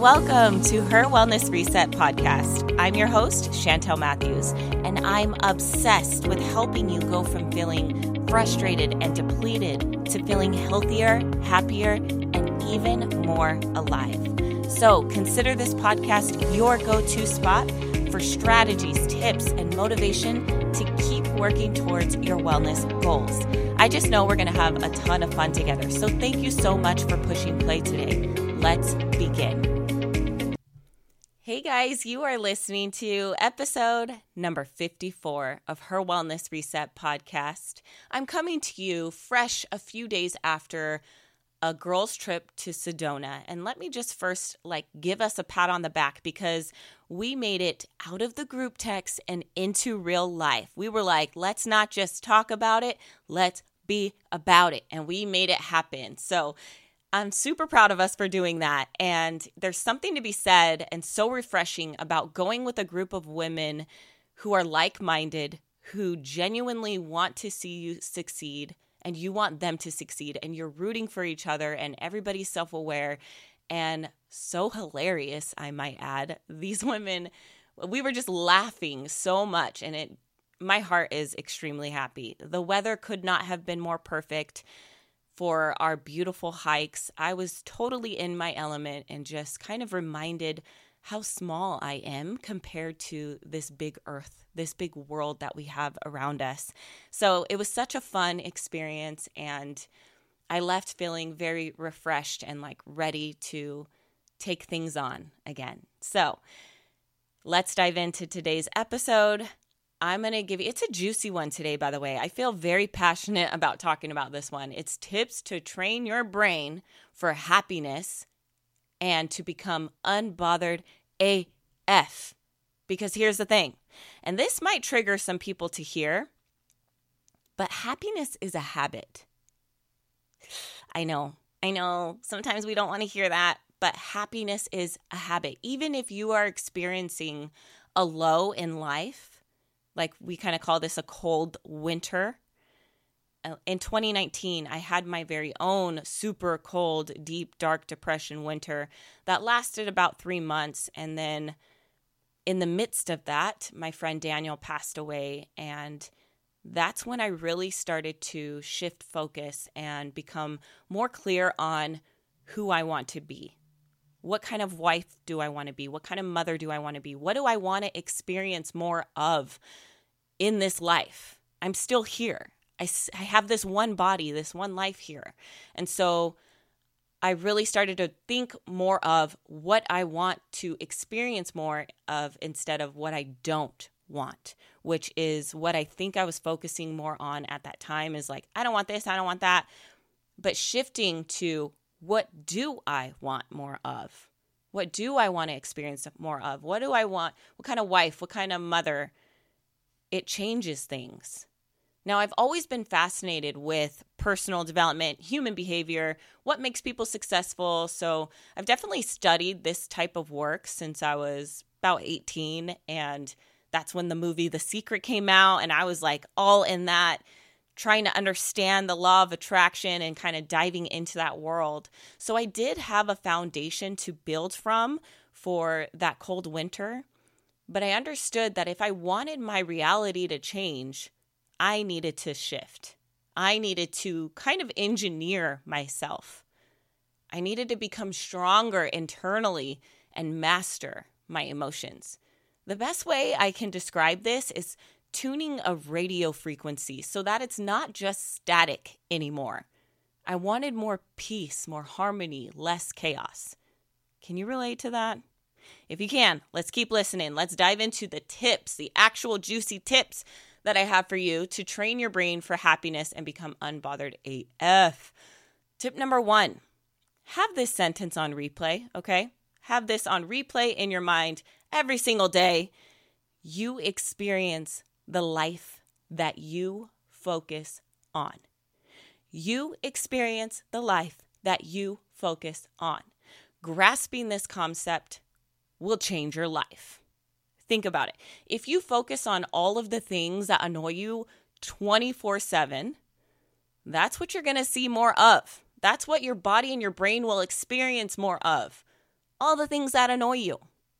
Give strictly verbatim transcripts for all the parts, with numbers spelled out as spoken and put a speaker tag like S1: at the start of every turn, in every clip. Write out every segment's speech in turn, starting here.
S1: Welcome to Her Wellness Reset podcast. I'm your host, Chantel Matthews, and I'm obsessed with helping you go from feeling frustrated and depleted to feeling healthier, happier, and even more alive. So consider this podcast your go-to spot for strategies, tips, and motivation to keep working towards your wellness goals. I just know we're going to have a ton of fun together. So thank you so much for pushing play today. Let's begin. Hey guys, you are listening to episode number fifty-four of Her Wellness Reset podcast. I'm coming to you fresh a few days after a girls' trip to Sedona. And let me just first like give us a pat on the back because we made it out of the group text and into real life. We were like, let's not just talk about it, let's be about it. And we made it happen. So I'm super proud of us for doing that. And there's something to be said and so refreshing about going with a group of women who are like-minded, who genuinely want to see you succeed and you want them to succeed and you're rooting for each other and everybody's self-aware and so hilarious, I might add. These women, we were just laughing so much and it, my heart is extremely happy. The weather could not have been more perfect for our beautiful hikes. I was totally in my element and just kind of reminded how small I am compared to this big earth, this big world that we have around us. So it was such a fun experience and I left feeling very refreshed and like ready to take things on again. So let's dive into today's episode. I'm going to give you, it's a juicy one today, by the way. I feel very passionate about talking about this one. It's tips to train your brain for happiness and to become unbothered A F. Because here's the thing, and this might trigger some people to hear, but happiness is a habit. I know, I know, sometimes we don't want to hear that, but happiness is a habit. Even if you are experiencing a low in life, like we kind of call this a cold winter. In twenty nineteen, I had my very own super cold, deep, dark depression winter that lasted about three months. And then in the midst of that, my friend Daniel passed away. And that's when I really started to shift focus and become more clear on who I want to be. What kind of wife do I want to be? What kind of mother do I want to be? What do I want to experience more of in this life? I'm still here. I, I have this one body, this one life here. And so I really started to think more of what I want to experience more of instead of what I don't want, which is what I think I was focusing more on at that time is like, I don't want this, I don't want that. But shifting to what do I want more of? What do I want to experience more of? What do I want? What kind of wife? What kind of mother? It changes things. Now, I've always been fascinated with personal development, human behavior, what makes people successful. So I've definitely studied this type of work since I was about eighteen. And that's when the movie The Secret came out. And I was like all in that, trying to understand the law of attraction and kind of diving into that world. So I did have a foundation to build from for that cold winter, but I understood that if I wanted my reality to change, I needed to shift. I needed to kind of engineer myself. I needed to become stronger internally and master my emotions. The best way I can describe this is tuning a radio frequency so that it's not just static anymore. I wanted more peace, more harmony, less chaos. Can you relate to that? If you can, let's keep listening. Let's dive into the tips, the actual juicy tips that I have for you to train your brain for happiness and become unbothered A F. Tip number one, have this sentence on replay, okay? Have this on replay in your mind every single day. You experience the life that you focus on. You experience the life that you focus on. Grasping this concept will change your life. Think about it. If you focus on all of the things that annoy you twenty-four seven, that's what you're going to see more of. That's what your body and your brain will experience more of. all the things that annoy you.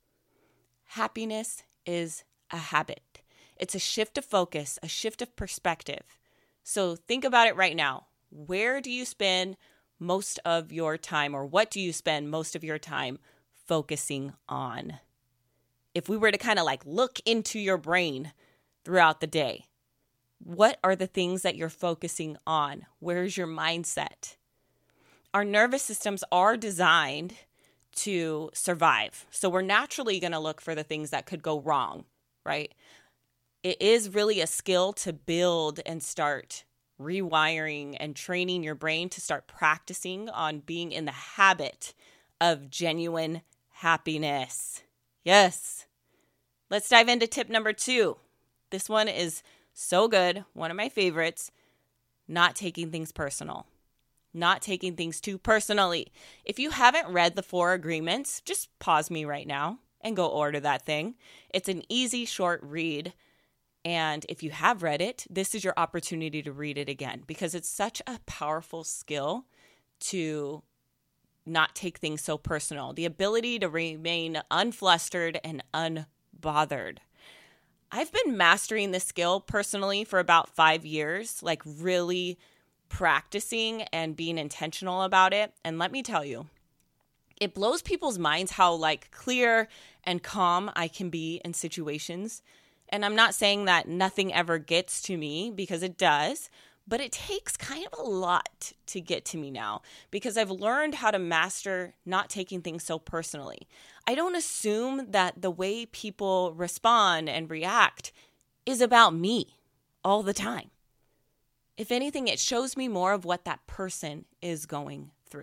S1: Happiness is a habit. It's a shift of focus, a shift of perspective. So think about it right now. Where do you spend most of your time, or what do you spend most of your time focusing on? If we were to kind of like look into your brain throughout the day, what are the things that you're focusing on? Where's your mindset? Our nervous systems are designed to survive. So we're naturally going to look for the things that could go wrong, right? It is really a skill to build and start rewiring and training your brain to start practicing on being in the habit of genuine happiness. Yes. Let's dive into tip number two. This one is so good. One of my favorites. Not taking things personal. Not taking things too personally. If you haven't read the Four Agreements, just pause me right now and go order that thing. It's an easy, short read. And if you have read it, this is your opportunity to read it again, because it's such a powerful skill to not take things so personal. The ability to remain unflustered and unbothered. I've been mastering this skill personally for about five years, like really practicing and being intentional about it. And let me tell you, it blows people's minds how like clear and calm I can be in situations. And I'm not saying that nothing ever gets to me, because it does, but it takes kind of a lot to get to me now, because I've learned how to master not taking things so personally. I don't assume that the way people respond and react is about me all the time. If anything, it shows me more of what that person is going through.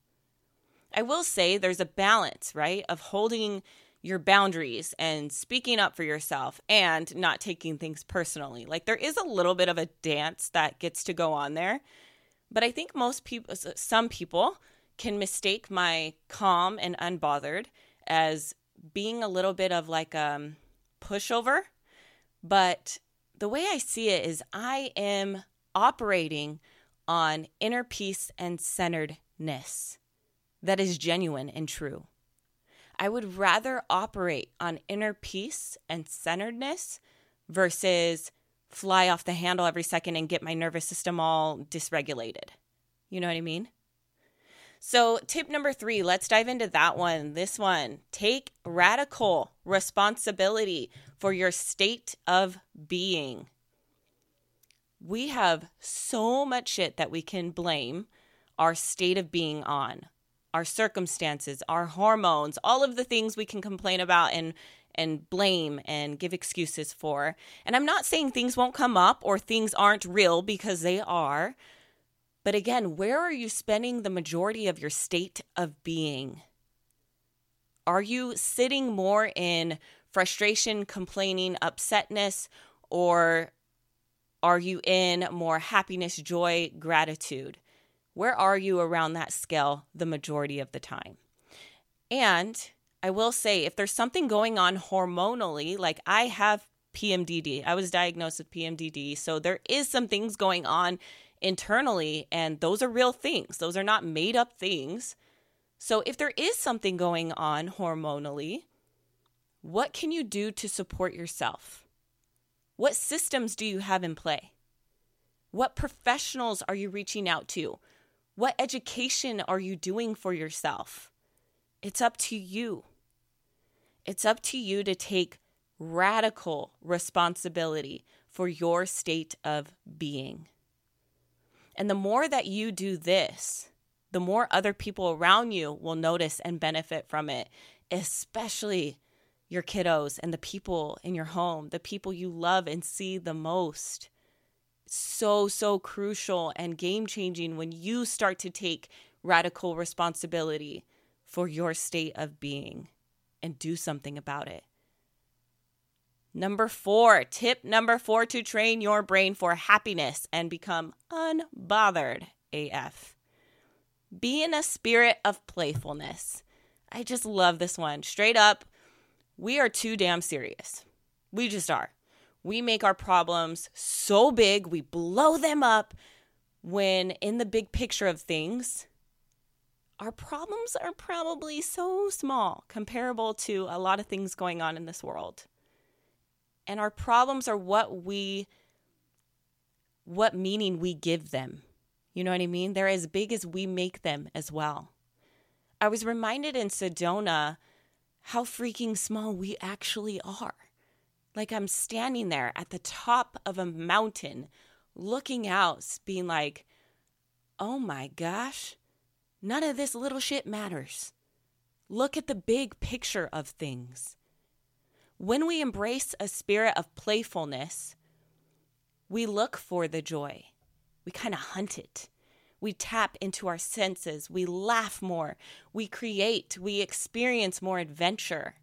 S1: I will say there's a balance, right, of holding your boundaries and speaking up for yourself and not taking things personally. Like there is a little bit of a dance that gets to go on there, but I think most people, some people can mistake my calm and unbothered as being a little bit of like a pushover. But the way I see it is I am operating on inner peace and centeredness that is genuine and true. I would rather operate on inner peace and centeredness versus fly off the handle every second and get my nervous system all dysregulated. You know what I mean? So tip number three, let's dive into that one. This one, take radical responsibility for your state of being. We have so much shit that we can blame our state of being on. Our circumstances, our hormones, all of the things we can complain about and and blame and give excuses for. And I'm not saying things won't come up or things aren't real, because they are. But again, where are you spending the majority of your state of being? Are you sitting more in frustration, complaining, upsetness, or are you in more happiness, joy, gratitude? Where are you around that scale the majority of the time? And I will say, if there's something going on hormonally, like I have P M D D, I was diagnosed with P M D D, so there is some things going on internally, and those are real things. Those are not made up things. So if there is something going on hormonally, what can you do to support yourself? What systems do you have in play? What professionals are you reaching out to? What education are you doing for yourself? It's up to you. It's up to you to take radical responsibility for your state of being. And the more that you do this, the more other people around you will notice and benefit from it, especially your kiddos and the people in your home, the people you love and see the most. So, so crucial and game-changing when you start to take radical responsibility for your state of being and do something about it. Number four, tip number four to train your brain for happiness and become unbothered A F. Be in a spirit of playfulness. I just love this one. Straight up, we are too damn serious. We just are. We make our problems so big, we blow them up, when in the big picture of things, our problems are probably so small, comparable to a lot of things going on in this world. And our problems are what we, what meaning we give them. You know what I mean? They're as big as we make them as well. I was reminded in Sedona how freaking small we actually are. Like I'm standing there at the top of a mountain, looking out, being like, oh my gosh, none of this little shit matters. Look at the big picture of things. When we embrace a spirit of playfulness, we look for the joy. We kind of hunt it. We tap into our senses. We laugh more. We create. We experience more adventure.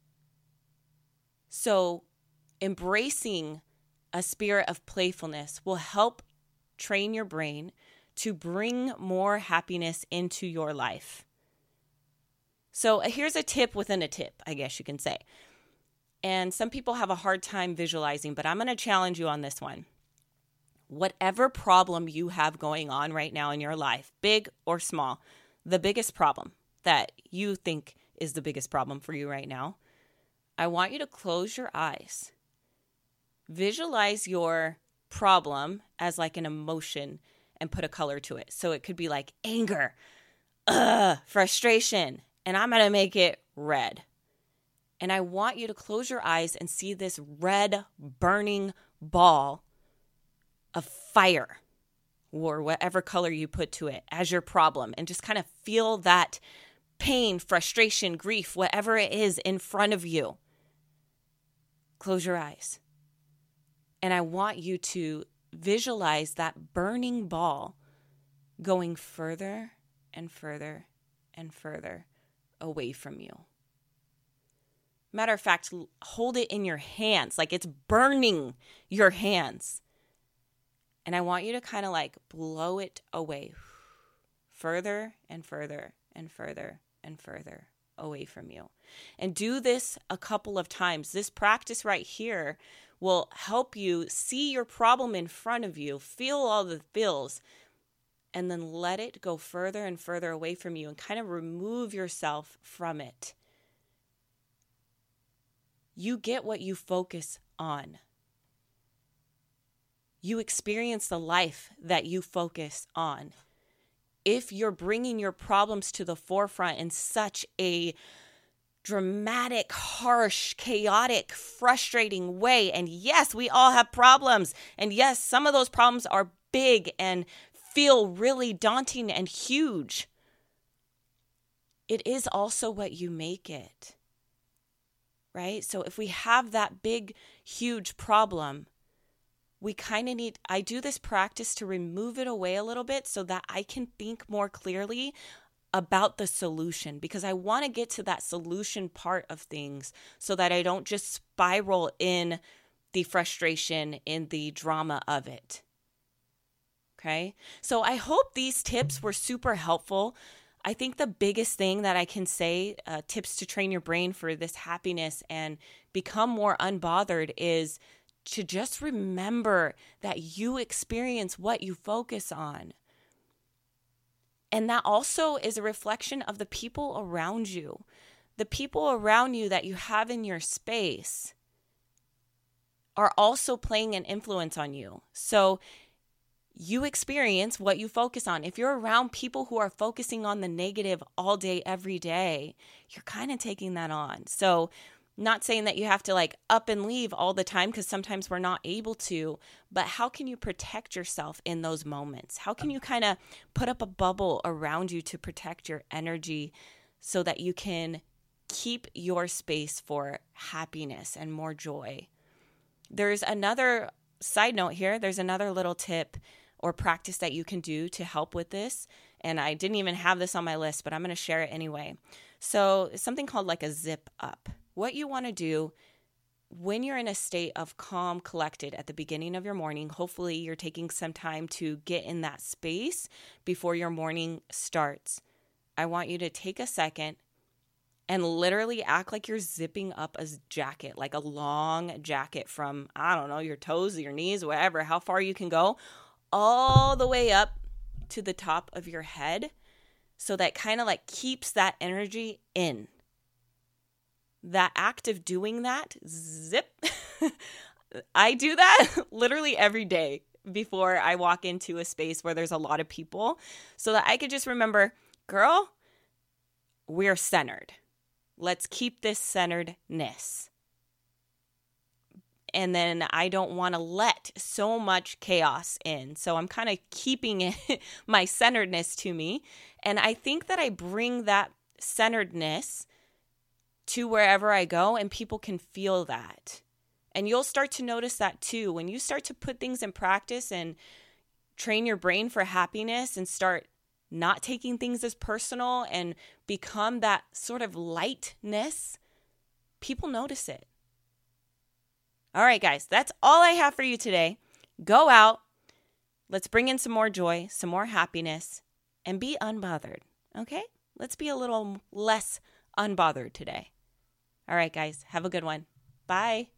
S1: So, embracing a spirit of playfulness will help train your brain to bring more happiness into your life. So, here's a tip within a tip, I guess you can say. And some people have a hard time visualizing, but I'm going to challenge you on this one. Whatever problem you have going on right now in your life, big or small, the biggest problem that you think is the biggest problem for you right now, I want you to close your eyes. Visualize your problem as like an emotion and put a color to it. So it could be like anger, ugh, frustration, and I'm going to make it red. And I want you to close your eyes and see this red burning ball of fire or whatever color you put to it as your problem, and just kind of feel that pain, frustration, grief, whatever it is in front of you. Close your eyes. And I want you to visualize that burning ball going further and further and further away from you. Matter of fact, hold it in your hands like it's burning your hands. And I want you to kind of like blow it away further and further and further and further away from you. And do this a couple of times. This practice right here will help you see your problem in front of you, feel all the feels, and then let it go further and further away from you and kind of remove yourself from it. You get what you focus on. You experience the life that you focus on. If you're bringing your problems to the forefront in such a dramatic, harsh, chaotic, frustrating way, and yes, we all have problems, and yes, some of those problems are big and feel really daunting and huge, it is also what you make it. Right? So if we have that big, huge problem, we kind of need, I do this practice to remove it away a little bit so that I can think more clearly about the solution, because I want to get to that solution part of things so that I don't just spiral in the frustration, in the drama of it. Okay? So I hope these tips were super helpful. I think the biggest thing that I can say, uh, tips to train your brain for this happiness and become more unbothered, is to just remember that you experience what you focus on. And that also is a reflection of the people around you. The people around you that you have in your space are also playing an influence on you. So you experience what you focus on. If you're around people who are focusing on the negative all day, every day, you're kind of taking that on. So not saying that you have to like up and leave all the time, because sometimes we're not able to, but how can you protect yourself in those moments? How can you kind of put up a bubble around you to protect your energy so that you can keep your space for happiness and more joy? There's another side note here. There's another little tip or practice that you can do to help with this. And I didn't even have this on my list, but I'm going to share it anyway. So it's something called like a zip up. What you want to do when you're in a state of calm, collected at the beginning of your morning, hopefully you're taking some time to get in that space before your morning starts. I want you to take a second and literally act like you're zipping up a jacket, like a long jacket from, I don't know, your toes, your knees, whatever, how far you can go, all the way up to the top of your head. So that kind of like keeps that energy in. That act of doing that, zip, I do that literally every day before I walk into a space where there's a lot of people, so that I could just remember, girl, we're centered. Let's keep this centeredness. And then I don't want to let so much chaos in. So I'm kind of keeping it, my centeredness to me. And I think that I bring that centeredness to wherever I go, and people can feel that. And you'll start to notice that too. When you start to put things in practice and train your brain for happiness and start not taking things as personal and become that sort of lightness, people notice it. All right, guys, that's all I have for you today. Go out. Let's bring in some more joy, some more happiness, and be unbothered, okay? Let's be a little less unbothered today. All right, guys, have a good one. Bye.